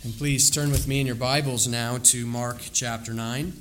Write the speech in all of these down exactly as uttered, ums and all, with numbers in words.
And please turn with me in your Bibles now to Mark chapter nine.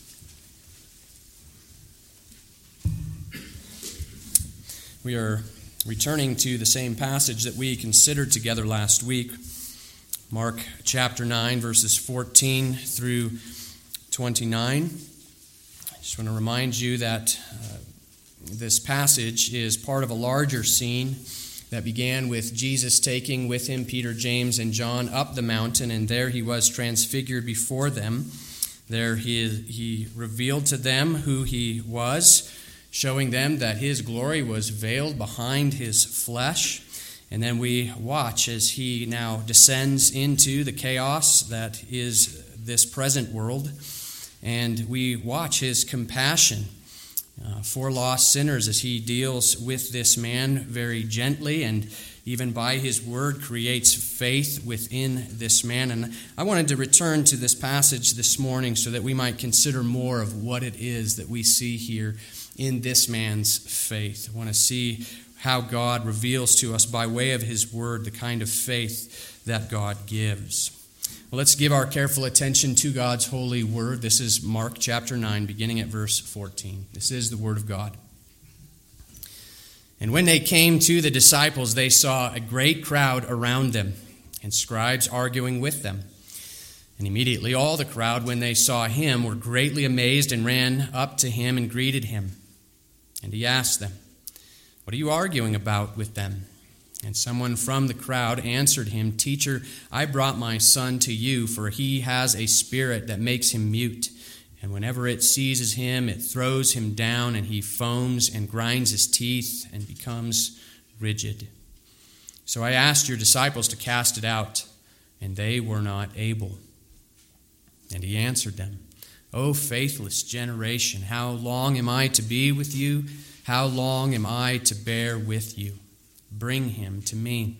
We are returning to the same passage that we considered together last week. Mark chapter nine, verses fourteen through twenty-nine. I just want to remind you that uh, this passage is part of a larger scene that began with Jesus taking with him Peter, James, and John up the mountain, and there he was transfigured before them. There he, he revealed to them who he was, showing them that his glory was veiled behind his flesh. And then we watch as he now descends into the chaos that is this present world, and we watch his compassion Uh, for lost sinners as he deals with this man very gently, and even by his word creates faith within this man. And I wanted to return to this passage this morning so that we might consider more of what it is that we see here in this man's faith. I want to see how God reveals to us by way of his word the kind of faith that God gives. Well, let's give our careful attention to God's holy word. This is Mark chapter nine, beginning at verse fourteen. This is the word of God. And when they came to the disciples, they saw a great crowd around them, and scribes arguing with them. And immediately all the crowd, when they saw him, were greatly amazed and ran up to him and greeted him. And he asked them, "What are you arguing about with them?" And someone from the crowd answered him, "Teacher, I brought my son to you, for he has a spirit that makes him mute. And whenever it seizes him, it throws him down, and he foams and grinds his teeth and becomes rigid. So I asked your disciples to cast it out, and they were not able." And he answered them, "O faithless generation, how long am I to be with you? How long am I to bear with you? Bring him to me."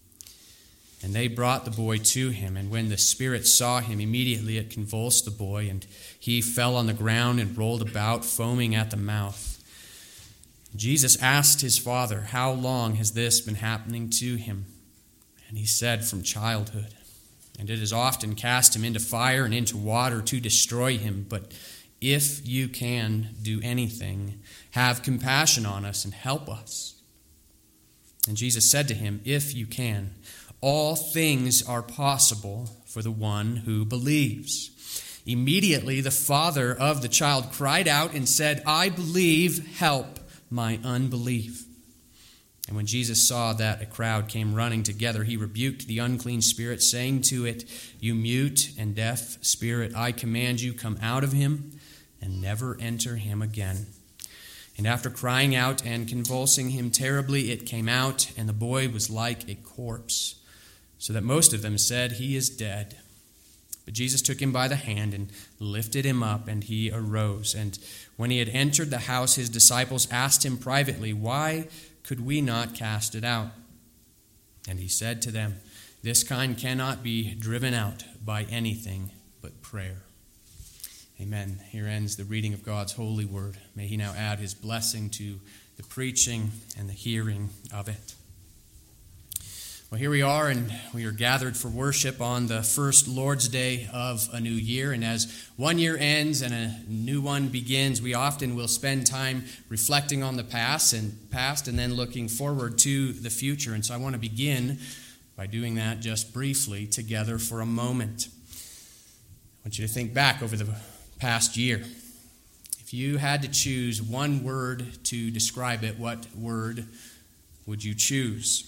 And they brought the boy to him, and when the spirit saw him, immediately it convulsed the boy, and he fell on the ground and rolled about, foaming at the mouth. Jesus asked his father, "How long has this been happening to him?" And he said, "From childhood. And it has often cast him into fire and into water to destroy him. But if you can do anything, have compassion on us and help us." And Jesus said to him, "If you can, all things are possible for the one who believes." Immediately the father of the child cried out and said, "I believe, help my unbelief." And when Jesus saw that a crowd came running together, he rebuked the unclean spirit, saying to it, "You mute and deaf spirit, I command you, come out of him and never enter him again." And after crying out and convulsing him terribly, it came out, and the boy was like a corpse, so that most of them said, "He is dead." But Jesus took him by the hand and lifted him up, and he arose. And when he had entered the house, his disciples asked him privately, "Why could we not cast it out?" And he said to them, "This kind cannot be driven out by anything but prayer." Amen. Here ends the reading of God's holy word. May he now add his blessing to the preaching and the hearing of it. Well, here we are, and we are gathered for worship on the first Lord's Day of a new year. And as one year ends and a new one begins, we often will spend time reflecting on the past and past and then looking forward to the future. And so I want to begin by doing that just briefly together for a moment. I want you to think back over the past year. If you had to choose one word to describe it, what word would you choose?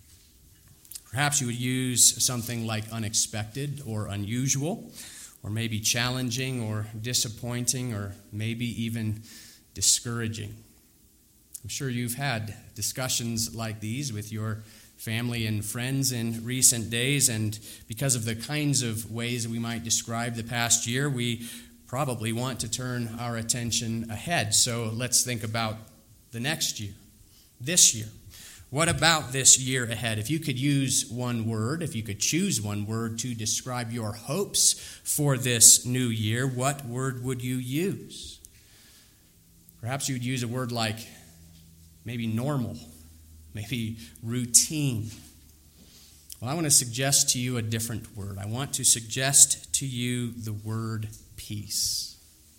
Perhaps you would use something like unexpected or unusual, or maybe challenging or disappointing, or maybe even discouraging. I'm sure you've had discussions like these with your family and friends in recent days, and because of the kinds of ways that we might describe the past year, we probably want to turn our attention ahead. So let's think about the next year, this year. What about this year ahead? If you could use one word, if you could choose one word to describe your hopes for this new year, what word would you use? Perhaps you would use a word like maybe normal, maybe routine, Well, I want to suggest to you a different word. I want to suggest to you the word peace.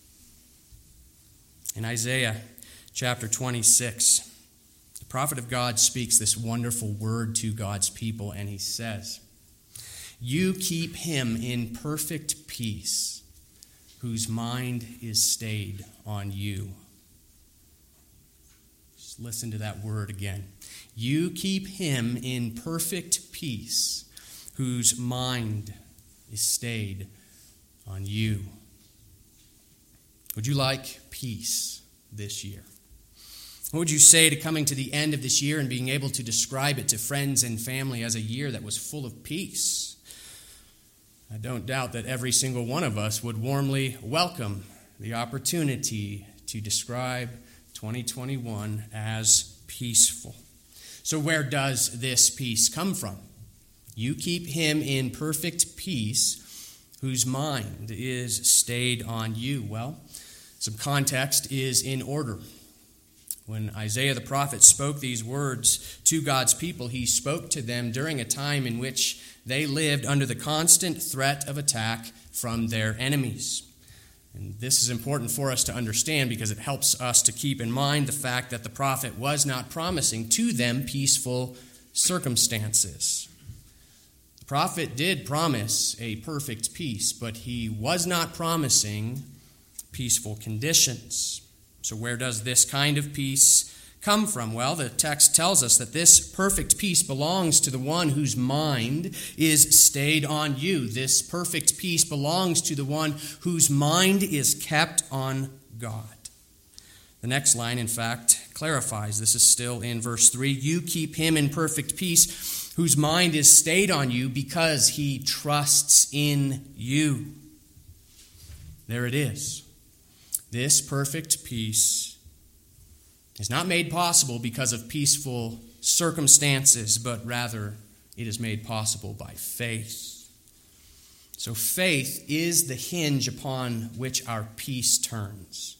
In Isaiah chapter twenty-six, the prophet of God speaks this wonderful word to God's people, and he says, "You keep him in perfect peace, whose mind is stayed on you." Just listen to that word again. You keep him in perfect peace, whose mind is stayed on you. Would you like peace this year? What would you say to coming to the end of this year and being able to describe it to friends and family as a year that was full of peace? I don't doubt that every single one of us would warmly welcome the opportunity to describe twenty twenty-one as peaceful. So where does this peace come from? You keep him in perfect peace, whose mind is stayed on you. Well, some context is in order. When Isaiah the prophet spoke these words to God's people, he spoke to them during a time in which they lived under the constant threat of attack from their enemies. And this is important for us to understand because it helps us to keep in mind the fact that the prophet was not promising to them peaceful circumstances. The prophet did promise a perfect peace, but he was not promising peaceful conditions. So where does this kind of peace come from? Well, the text tells us that this perfect peace belongs to the one whose mind is stayed on you. This perfect peace belongs to the one whose mind is kept on God. The next line, in fact, clarifies. This is still in verse three. You keep him in perfect peace, whose mind is stayed on you because he trusts in you. There it is. This perfect peace is not made possible because of peaceful circumstances, but rather it is made possible by faith. So faith is the hinge upon which our peace turns.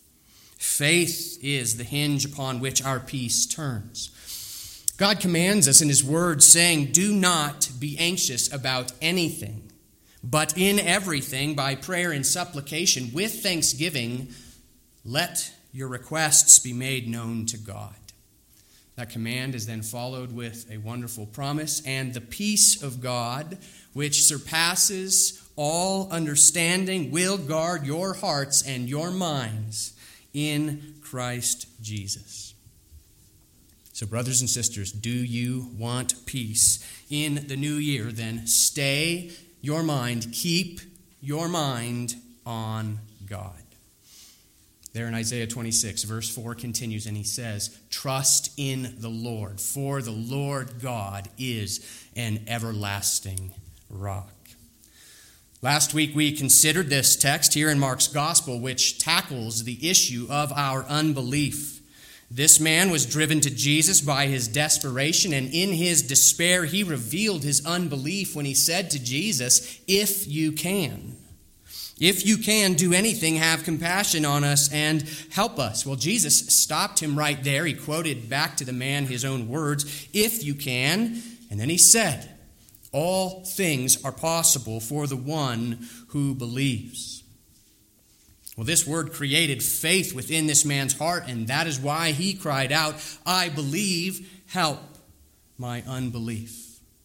Faith is the hinge upon which our peace turns. God commands us in his word, saying, "Do not be anxious about anything, but in everything, by prayer and supplication, with thanksgiving, let your requests be made known to God." That command is then followed with a wonderful promise, "And the peace of God, which surpasses all understanding, will guard your hearts and your minds in Christ Jesus." So, brothers and sisters, do you want peace in the new year? Then stay your mind, keep your mind on God. There in Isaiah twenty-six, verse four continues, and he says, "Trust in the Lord, for the Lord God is an everlasting rock." Last week we considered this text here in Mark's Gospel, which tackles the issue of our unbelief. This man was driven to Jesus by his desperation, and in his despair he revealed his unbelief when he said to Jesus, "If you can. If you can do anything, have compassion on us and help us." Well, Jesus stopped him right there. He quoted back to the man his own words, "If you can." And then he said, "All things are possible for the one who believes." Well, this word created faith within this man's heart, and that is why he cried out, "I believe, help my unbelief."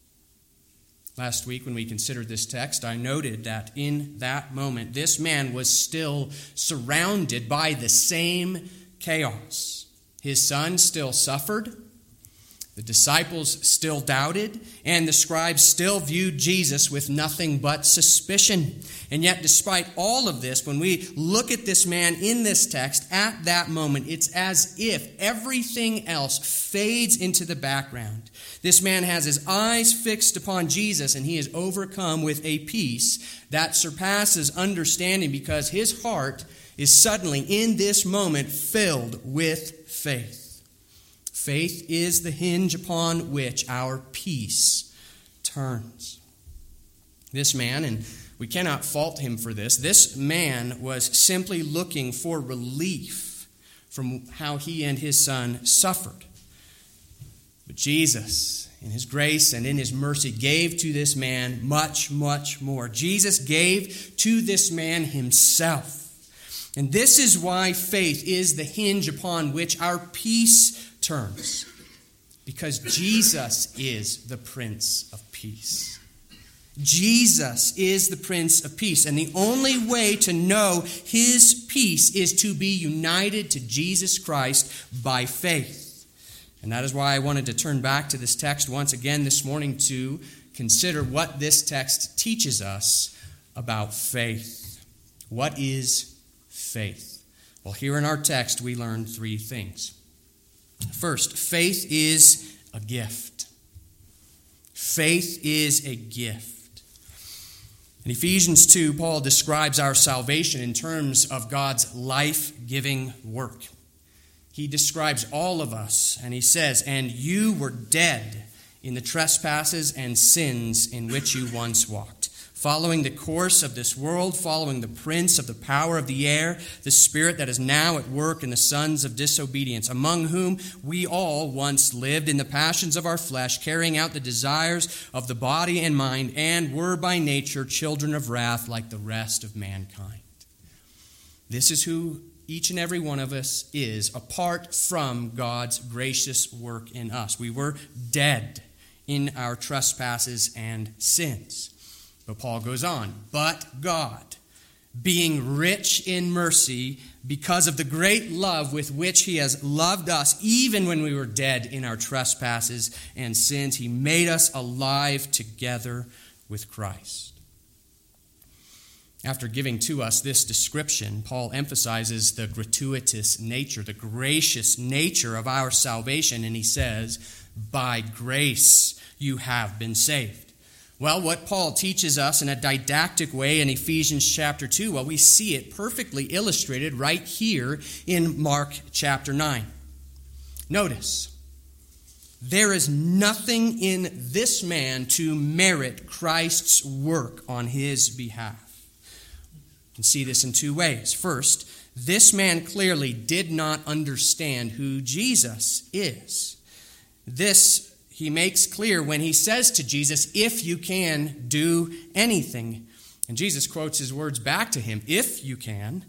Last week when we considered this text, I noted that in that moment, this man was still surrounded by the same chaos. His son still suffered, the disciples still doubted, and the scribes still viewed Jesus with nothing but suspicion. And yet, despite all of this, when we look at this man in this text, at that moment, it's as if everything else fades into the background. This man has his eyes fixed upon Jesus, and he is overcome with a peace that surpasses understanding because his heart is suddenly, in this moment, filled with faith. Faith is the hinge upon which our peace turns. This man, and we cannot fault him for this, this man was simply looking for relief from how he and his son suffered. But Jesus, in his grace and in his mercy, gave to this man much, much more. Jesus gave to this man himself. And this is why faith is the hinge upon which our peace turns. Because Jesus is the Prince of Peace. Jesus is the Prince of Peace. And the only way to know his peace is to be united to Jesus Christ by faith. And that is why I wanted to turn back to this text once again this morning to consider what this text teaches us about faith. What is faith? Well, here in our text, we learn three things. First, faith is a gift. Faith is a gift. In Ephesians two, Paul describes our salvation in terms of God's life-giving work. He describes all of us, and he says, "And you were dead in the trespasses and sins in which you once walked, following the course of this world, following the prince of the power of the air, the spirit that is now at work in the sons of disobedience, among whom we all once lived in the passions of our flesh, carrying out the desires of the body and mind, and were by nature children of wrath like the rest of mankind." This is who each and every one of us is, apart from God's gracious work in us. We were dead in our trespasses and sins. But Paul goes on, "But God, being rich in mercy, because of the great love with which he has loved us, even when we were dead in our trespasses and sins, he made us alive together with Christ." After giving to us this description, Paul emphasizes the gratuitous nature, the gracious nature of our salvation, and he says, "By grace you have been saved." Well, what Paul teaches us in a didactic way in Ephesians chapter two, well, we see it perfectly illustrated right here in Mark chapter nine. Notice, there is nothing in this man to merit Christ's work on his behalf. You can see this in two ways. First, this man clearly did not understand who Jesus is. This he makes clear when he says to Jesus, "If you can, do anything." And Jesus quotes his words back to him, "If you can."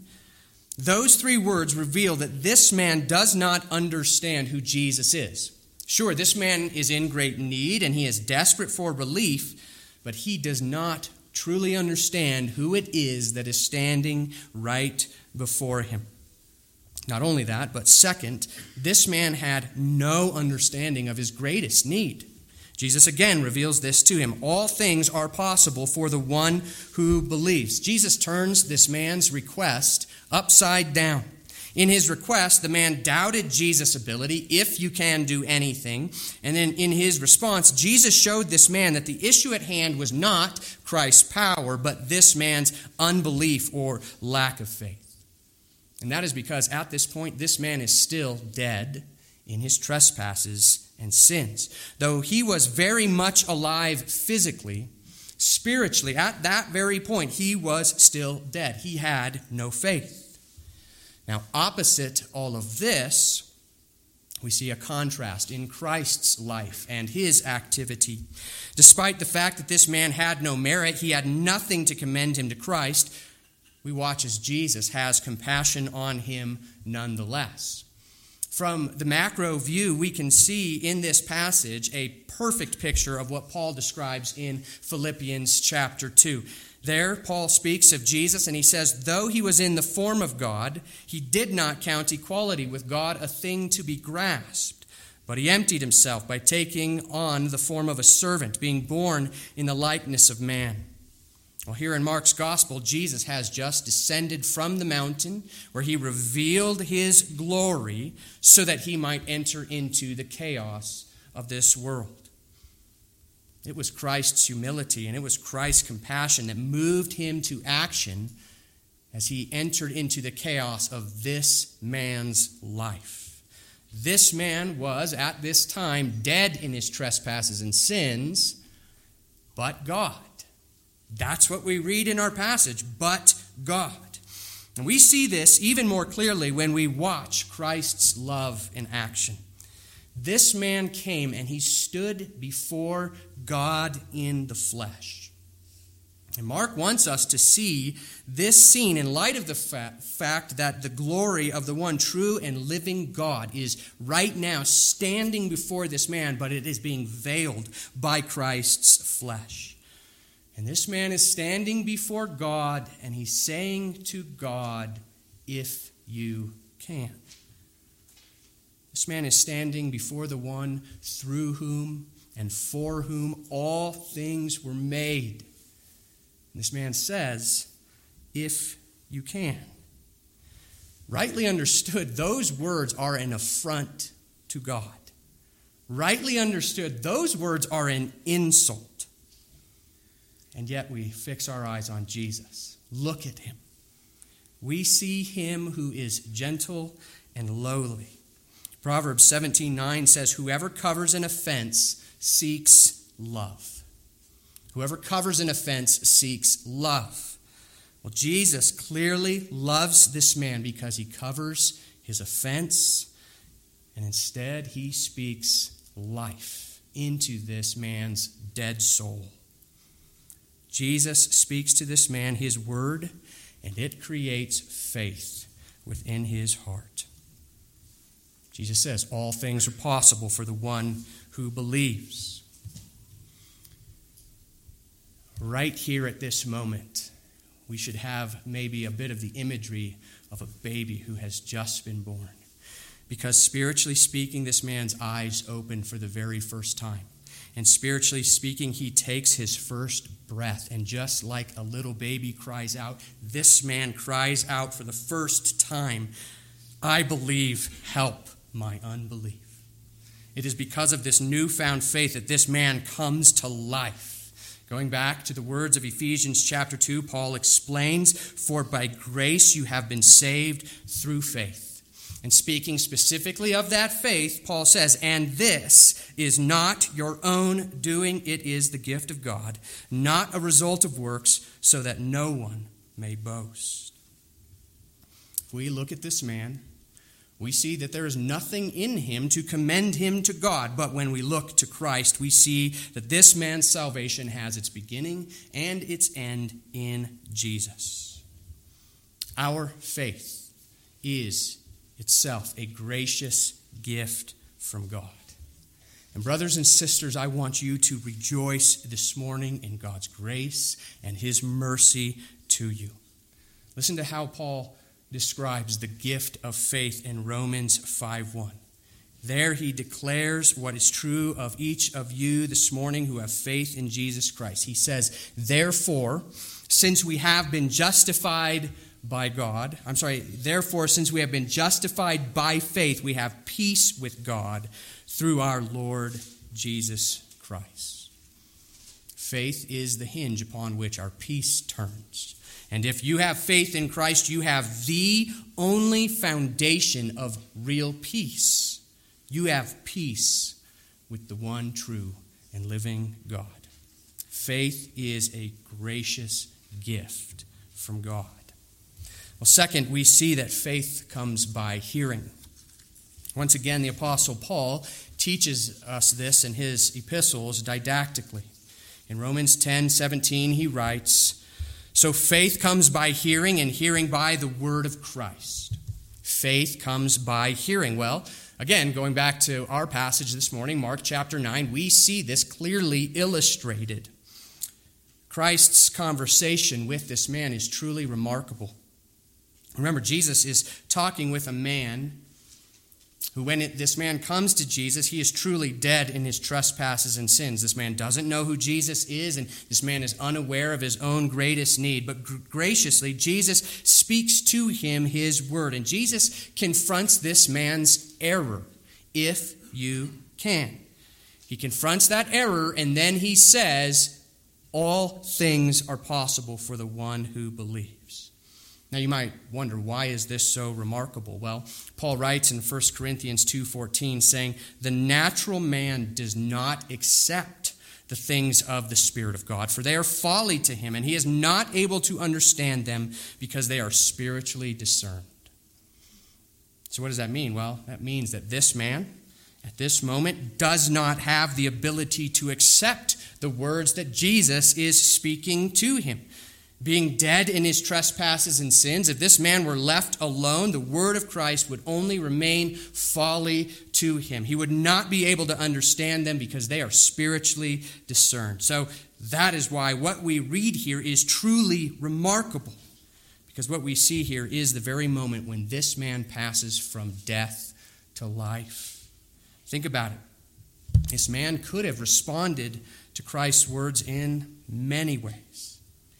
Those three words reveal that this man does not understand who Jesus is. Sure, this man is in great need and he is desperate for relief, but he does not truly understand who it is that is standing right before him. Not only that, but second, this man had no understanding of his greatest need. Jesus again reveals this to him. All things are possible for the one who believes. Jesus turns this man's request upside down. In his request, the man doubted Jesus' ability, "If you can do anything." And then in his response, Jesus showed this man that the issue at hand was not Christ's power, but this man's unbelief or lack of faith. And that is because at this point, this man is still dead in his trespasses and sins. Though he was very much alive physically, spiritually, at that very point, he was still dead. He had no faith. Now, opposite all of this, we see a contrast in Christ's life and his activity. Despite the fact that this man had no merit, he had nothing to commend him to Christ, we watch as Jesus has compassion on him nonetheless. From the macro view, we can see in this passage a perfect picture of what Paul describes in Philippians chapter two. There, Paul speaks of Jesus, and he says, "Though he was in the form of God, he did not count equality with God a thing to be grasped, but he emptied himself by taking on the form of a servant, being born in the likeness of man." Well, here in Mark's gospel, Jesus has just descended from the mountain where he revealed his glory so that he might enter into the chaos of this world. It was Christ's humility and it was Christ's compassion that moved him to action as he entered into the chaos of this man's life. This man was, at this time, dead in his trespasses and sins, but God. That's what we read in our passage, but God. And we see this even more clearly when we watch Christ's love in action. This man came and he stood before God in the flesh. And Mark wants us to see this scene in light of the fa- fact that the glory of the one true and living God is right now standing before this man, but it is being veiled by Christ's flesh. And this man is standing before God, and he's saying to God, "If you can." This man is standing before the one through whom and for whom all things were made. And this man says, "If you can." Rightly understood, those words are an affront to God. Rightly understood, those words are an insult. And yet we fix our eyes on Jesus. Look at him. We see him who is gentle and lowly. Proverbs seventeen nine says, "Whoever covers an offense seeks love." Whoever covers an offense seeks love. Well, Jesus clearly loves this man because he covers his offense, and instead he speaks life into this man's dead soul. Jesus speaks to this man his word, and it creates faith within his heart. Jesus says, all things are possible for the one who believes. Right here at this moment, we should have maybe a bit of the imagery of a baby who has just been born. Because spiritually speaking, this man's eyes open for the very first time. And spiritually speaking, he takes his first breath. And just like a little baby cries out, this man cries out for the first time, "I believe, help my unbelief." It is because of this newfound faith that this man comes to life. Going back to the words of Ephesians chapter two, Paul explains, "For by grace you have been saved through faith." And speaking specifically of that faith, Paul says, "And this is not your own doing, it is the gift of God, not a result of works, so that no one may boast." If we look at this man, we see that there is nothing in him to commend him to God. But when we look to Christ, we see that this man's salvation has its beginning and its end in Jesus. Our faith is itself a gracious gift from God. And brothers and sisters, I want you to rejoice this morning in God's grace and his mercy to you. Listen to how Paul describes the gift of faith in Romans five one. There he declares what is true of each of you this morning who have faith in Jesus Christ. He says, "Therefore, since we have been justified by God, I'm sorry, therefore, since we have been justified by faith, we have peace with God through our Lord Jesus Christ." Faith is the hinge upon which our peace turns. And if you have faith in Christ, you have the only foundation of real peace. You have peace with the one true and living God. Faith is a gracious gift from God. Well, second, we see that faith comes by hearing. Once again, the Apostle Paul teaches us this in his epistles didactically. In Romans ten seventeen, he writes, "So faith comes by hearing, and hearing by the word of Christ." Faith comes by hearing. Well, again, going back to our passage this morning, Mark chapter nine, we see this clearly illustrated. Christ's conversation with this man is truly remarkable. Remember, Jesus is talking with a man who, when it, this man comes to Jesus, he is truly dead in his trespasses and sins. This man doesn't know who Jesus is, and this man is unaware of his own greatest need. But gr- graciously, Jesus speaks to him his word, and Jesus confronts this man's error, "If you can." He confronts that error, and then he says, "All things are possible for the one who believes." Now you might wonder, why is this so remarkable? Well, Paul writes in First Corinthians two fourteen, saying, "The natural man does not accept the things of the Spirit of God, for they are folly to him, and he is not able to understand them because they are spiritually discerned." So what does that mean? Well, that means that this man at this moment does not have the ability to accept the words that Jesus is speaking to him. Being dead in his trespasses and sins, if this man were left alone, the word of Christ would only remain folly to him. He would not be able to understand them because they are spiritually discerned. So that is why what we read here is truly remarkable, because what we see here is the very moment when this man passes from death to life. Think about it. This man could have responded to Christ's words in many ways.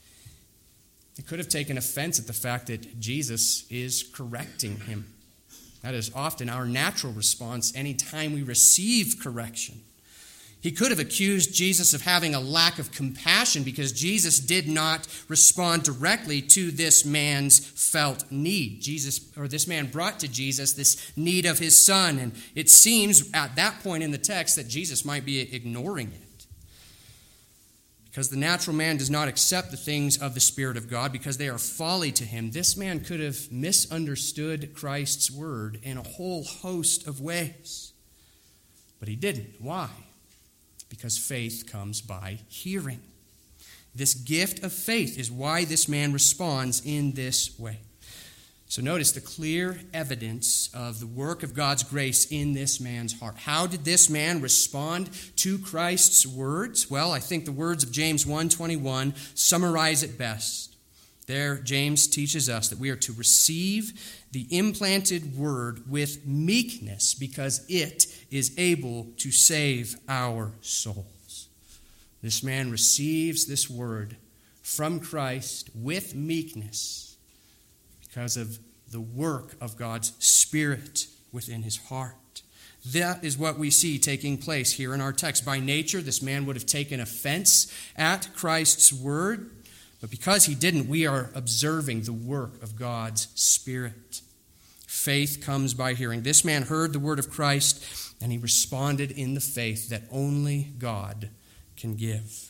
He could have taken offense at the fact that Jesus is correcting him. That is often our natural response anytime we receive correction. He could have accused Jesus of having a lack of compassion because Jesus did not respond directly to this man's felt need. Jesus, or this man brought to Jesus this need of his son, and it seems at that point in the text that Jesus might be ignoring it. Because the natural man does not accept the things of the Spirit of God because they are folly to him, this man could have misunderstood Christ's word in a whole host of ways. But he didn't. Why? Because faith comes by hearing. This gift of faith is why this man responds in this way. So notice the clear evidence of the work of God's grace in this man's heart. How did this man respond to Christ's words? Well, I think the words of James one twenty-one summarize it best. There, James teaches us that we are to receive the implanted word with meekness because it is able to save our souls. This man receives this word from Christ with meekness because of the work of God's Spirit within his heart. That is what we see taking place here in our text. By nature, this man would have taken offense at Christ's word, but because he didn't, we are observing the work of God's Spirit. Faith comes by hearing. This man heard the word of Christ, and he responded in the faith that only God can give.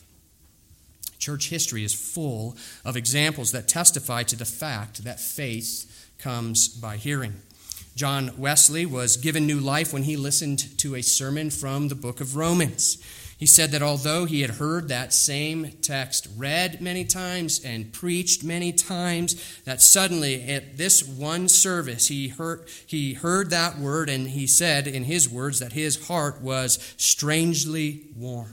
Church history is full of examples that testify to the fact that faith comes by hearing. John Wesley was given new life when he listened to a sermon from the book of Romans. He said that although he had heard that same text read many times and preached many times, that suddenly at this one service he heard, he heard that word, and he said in his words that his heart was strangely warmed.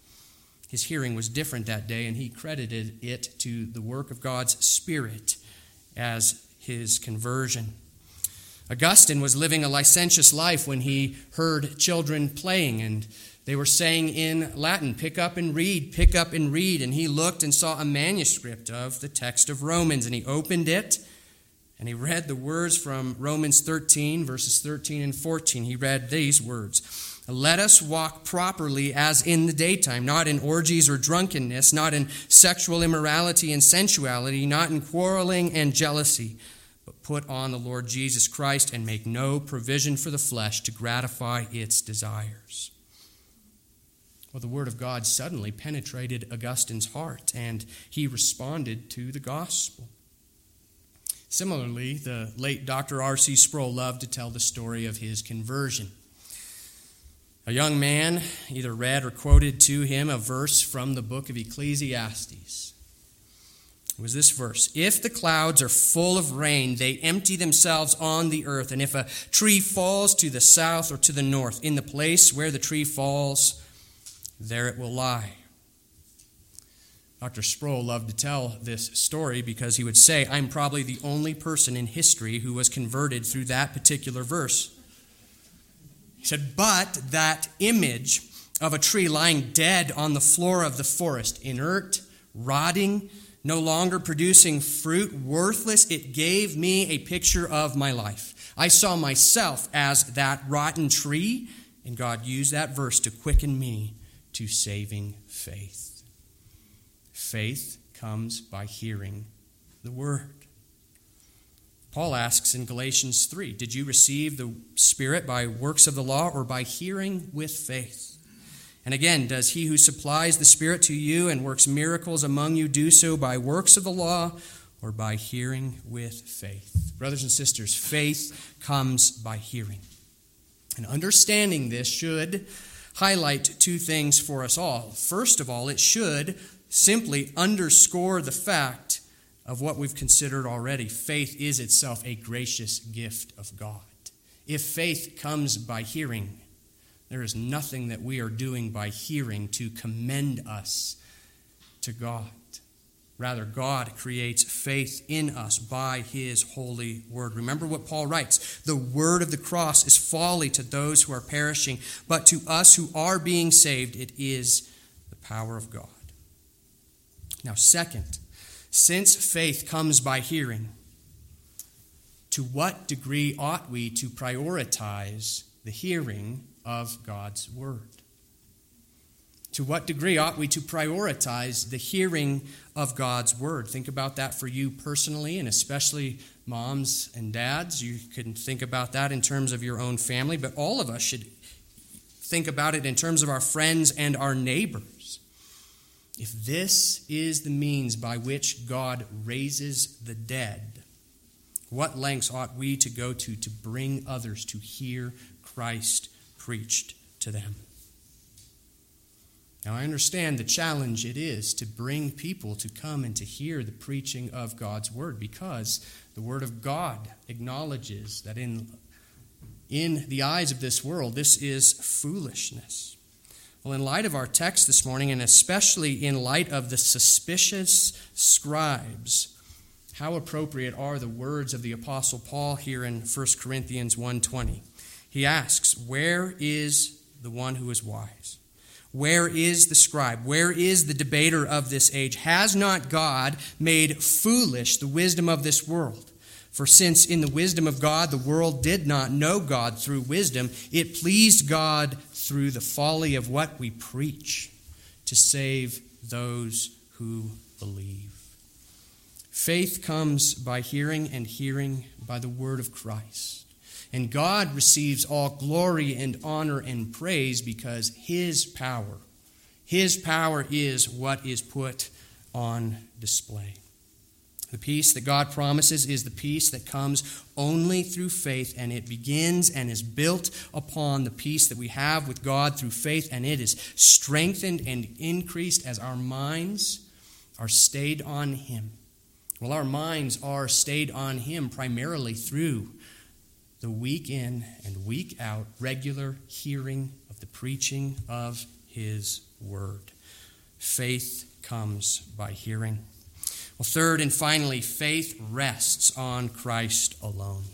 His hearing was different that day, and he credited it to the work of God's Spirit as his conversion. Augustine was living a licentious life when he heard children playing, and they were saying in Latin, "Pick up and read, pick up and read." And he looked and saw a manuscript of the text of Romans, and he opened it, and he read the words from Romans thirteen, verses thirteen and fourteen. He read these words: "Let us walk properly as in the daytime, not in orgies or drunkenness, not in sexual immorality and sensuality, not in quarreling and jealousy, but put on the Lord Jesus Christ and make no provision for the flesh to gratify its desires." Well, the word of God suddenly penetrated Augustine's heart, and he responded to the gospel. Similarly, the late Doctor R C Sproul loved to tell the story of his conversion. A young man either read or quoted to him a verse from the book of Ecclesiastes. It was this verse: "If the clouds are full of rain, they empty themselves on the earth. And if a tree falls to the south or to the north, in the place where the tree falls, there it will lie." Doctor Sproul loved to tell this story because he would say, "I'm probably the only person in history who was converted through that particular verse." He said, "But that image of a tree lying dead on the floor of the forest, inert, rotting, no longer producing fruit, worthless, it gave me a picture of my life. I saw myself as that rotten tree, and God used that verse to quicken me to saving faith." Faith comes by hearing the word. Paul asks in Galatians three, "Did you receive the Spirit by works of the law or by hearing with faith?" And again, "Does he who supplies the Spirit to you and works miracles among you do so by works of the law or by hearing with faith?" Brothers and sisters, faith comes by hearing. And understanding this should highlight two things for us all. First of all, it should simply underscore the fact of what we've considered already. Faith is itself a gracious gift of God. If faith comes by hearing, there is nothing that we are doing by hearing to commend us to God. Rather, God creates faith in us by his holy word. Remember what Paul writes. The word of the cross is folly to those who are perishing, but to us who are being saved, it is the power of God. Now, second, since faith comes by hearing, to what degree ought we to prioritize the hearing of God's word? To what degree ought we to prioritize the hearing of God's word? Think about that for you personally, and especially moms and dads. You can think about that in terms of your own family, but all of us should think about it in terms of our friends and our neighbors. If this is the means by which God raises the dead, what lengths ought we to go to to bring others to hear Christ preached to them? Now, I understand the challenge it is to bring people to come and to hear the preaching of God's word, because the word of God acknowledges that in, in the eyes of this world, this is foolishness. Well, in light of our text this morning, and especially in light of the suspicious scribes, how appropriate are the words of the Apostle Paul here in First Corinthians one twenty? He asks, where is the one who is wise? Where is the scribe? Where is the debater of this age? Has not God made foolish the wisdom of this world? For since in the wisdom of God the world did not know God through wisdom, it pleased God through the folly of what we preach to save those who believe. Faith comes by hearing, and hearing by the word of Christ. And God receives all glory and honor and praise because his power, his power is what is put on display. The peace that God promises is the peace that comes only through faith, and it begins and is built upon the peace that we have with God through faith, and it is strengthened and increased as our minds are stayed on him. Well, our minds are stayed on him primarily through the week in and week out regular hearing of the preaching of his word. Faith comes by hearing. Well, third and finally, faith rests on Christ alone.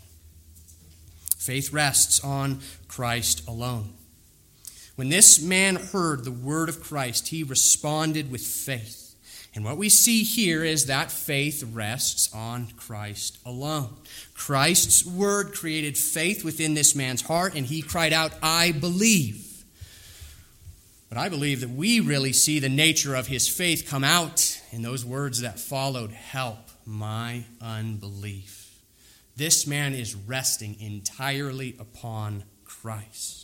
Faith rests on Christ alone. When this man heard the word of Christ, he responded with faith. And what we see here is that faith rests on Christ alone. Christ's word created faith within this man's heart, and he cried out, I believe. But I believe that we really see the nature of his faith come out in those words that followed, help my unbelief. This man is resting entirely upon Christ.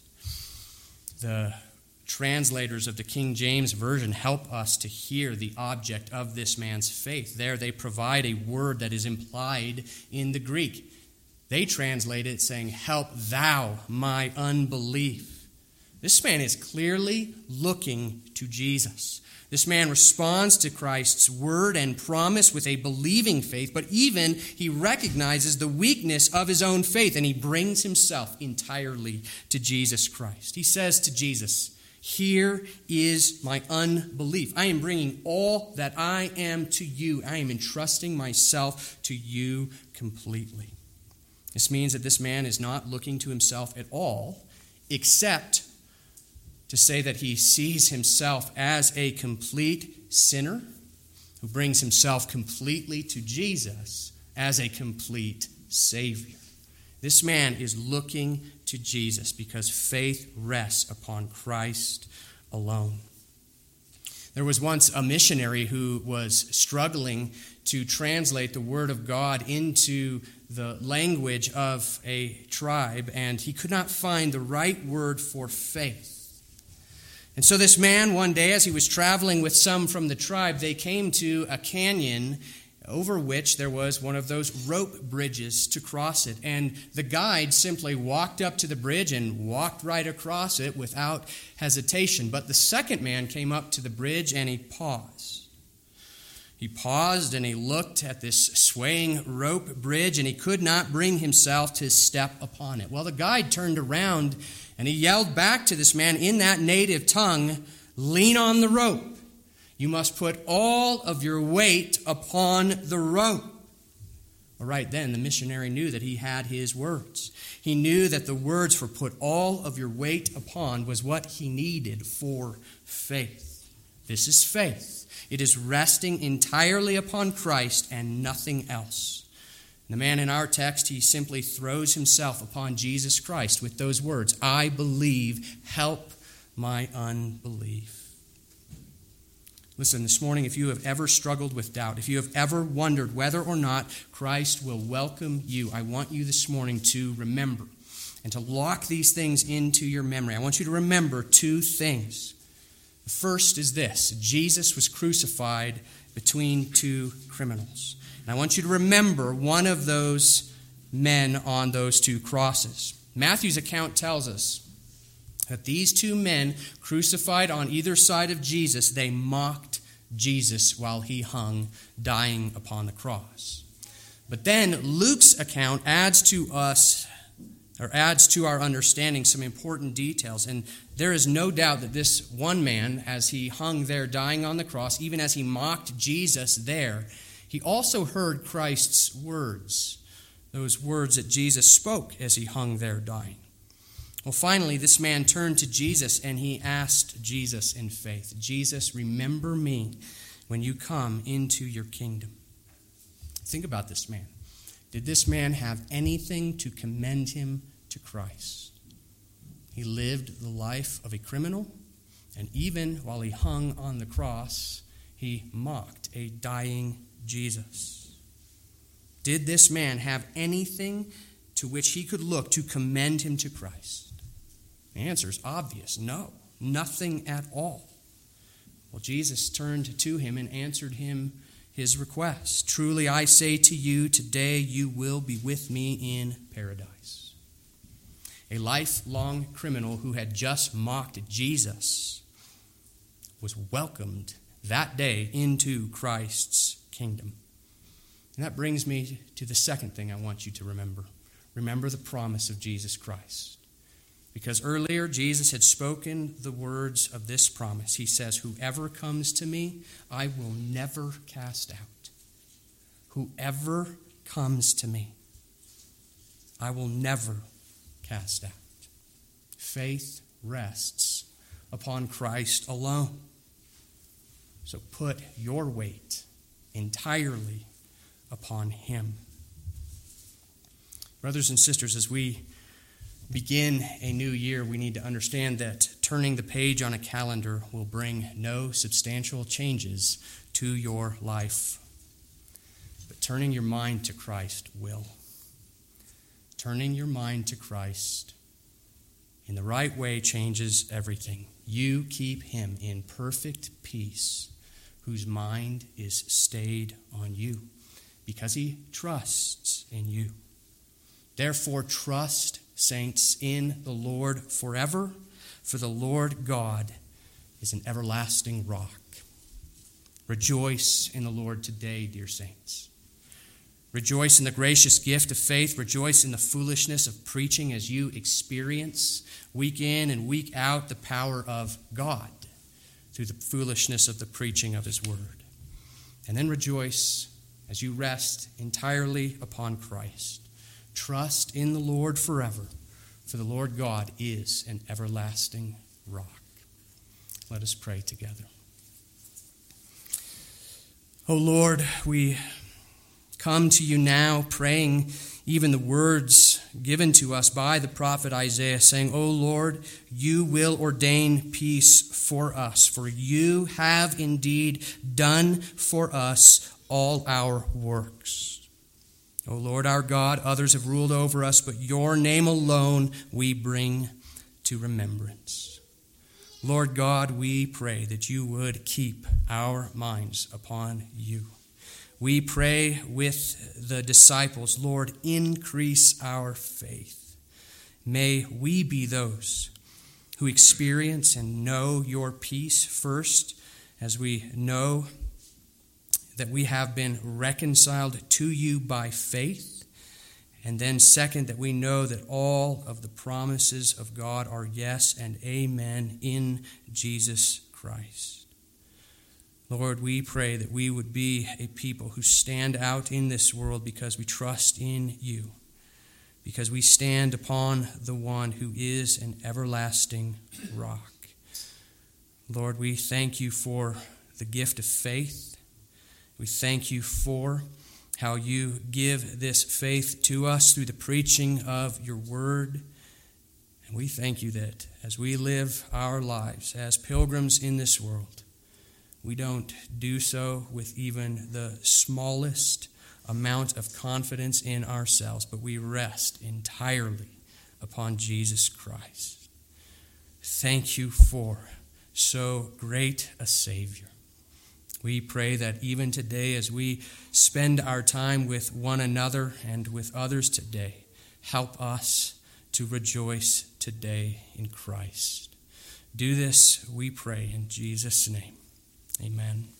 The translators of the King James Version help us to hear the object of this man's faith. There they provide a word that is implied in the Greek. They translate it saying, help thou my unbelief. This man is clearly looking to Jesus. This man responds to Christ's word and promise with a believing faith, but even he recognizes the weakness of his own faith, and he brings himself entirely to Jesus Christ. He says to Jesus, here is my unbelief. I am bringing all that I am to you. I am entrusting myself to you completely. This means that this man is not looking to himself at all, except to say that he sees himself as a complete sinner who brings himself completely to Jesus as a complete Savior. This man is looking to Jesus because faith rests upon Christ alone. There was once a missionary who was struggling to translate the Word of God into the language of a tribe, and he could not find the right word for faith. And so this man, one day, as he was traveling with some from the tribe, they came to a canyon over which there was one of those rope bridges to cross it. And the guide simply walked up to the bridge and walked right across it without hesitation. But the second man came up to the bridge and he paused. He paused and he looked at this swaying rope bridge, and he could not bring himself to step upon it. Well, the guide turned around and he yelled back to this man in that native tongue, "Lean on the rope. You must put all of your weight upon the rope." Well, right then, the missionary knew that he had his words. He knew that the words for "put all of your weight upon" was what he needed for faith. This is faith. It is resting entirely upon Christ and nothing else. The man in our text, he simply throws himself upon Jesus Christ with those words, "I believe, help my unbelief." Listen, this morning, if you have ever struggled with doubt, if you have ever wondered whether or not Christ will welcome you, I want you this morning to remember and to lock these things into your memory. I want you to remember two things. The first is this: Jesus was crucified between two criminals. And I want you to remember one of those men on those two crosses. Matthew's account tells us that these two men crucified on either side of Jesus, they mocked Jesus while he hung, dying upon the cross. But then Luke's account adds to us, or adds to our understanding, some important details. And there is no doubt that this one man, as he hung there dying on the cross, even as he mocked Jesus there, he also heard Christ's words, those words that Jesus spoke as he hung there dying. Well, finally, this man turned to Jesus and he asked Jesus in faith, "Jesus, remember me when you come into your kingdom." Think about this man. Did this man have anything to commend him to Christ? He lived the life of a criminal, and even while he hung on the cross, he mocked a dying Jesus. Did this man have anything to which he could look to commend him to Christ? The answer is obvious. No, nothing at all. Well, Jesus turned to him and answered him his request. "Truly I say to you, today you will be with me in paradise." A lifelong criminal who had just mocked Jesus was welcomed that day into Christ's kingdom. And that brings me to the second thing I want you to remember. Remember the promise of Jesus Christ. Because earlier Jesus had spoken the words of this promise. He says, "Whoever comes to me, I will never cast out." Whoever comes to me, I will never cast out. Faith rests upon Christ alone. So put your weight entirely upon him. Brothers and sisters, as we begin a new year, we need to understand that turning the page on a calendar will bring no substantial changes to your life. But turning your mind to Christ will. Turning your mind to Christ in the right way changes everything. You keep him in perfect peace, whose mind is stayed on you, because he trusts in you. Therefore, trust, saints, in the Lord forever, for the Lord God is an everlasting rock. Rejoice in the Lord today, dear saints. Rejoice in the gracious gift of faith. Rejoice in the foolishness of preaching as you experience week in and week out the power of God through the foolishness of the preaching of his word. And then rejoice as you rest entirely upon Christ. Trust in the Lord forever, for the Lord God is an everlasting rock. Let us pray together. O Lord, we come to you now praying even the words given to us by the prophet Isaiah, saying, O Lord, you will ordain peace for us, for you have indeed done for us all our works. O Lord our God, others have ruled over us, but your name alone we bring to remembrance. Lord God, we pray that you would keep our minds upon you. we pray with the disciples, Lord, increase our faith. May we be those who experience and know your peace first, as we know that we have been reconciled to you by faith. And then second, that we know that all of the promises of God are yes and amen in Jesus Christ. Lord, we pray that we would be a people who stand out in this world because we trust in you, because we stand upon the one who is an everlasting rock. Lord, we thank you for the gift of faith. We thank you for how you give this faith to us through the preaching of your word. And we thank you that as we live our lives as pilgrims in this world, we don't do so with even the smallest amount of confidence in ourselves, but we rest entirely upon Jesus Christ. Thank you for so great a Savior. We pray that even today, as we spend our time with one another and with others today, help us to rejoice today in Christ. Do this, we pray, in Jesus' name. Amen.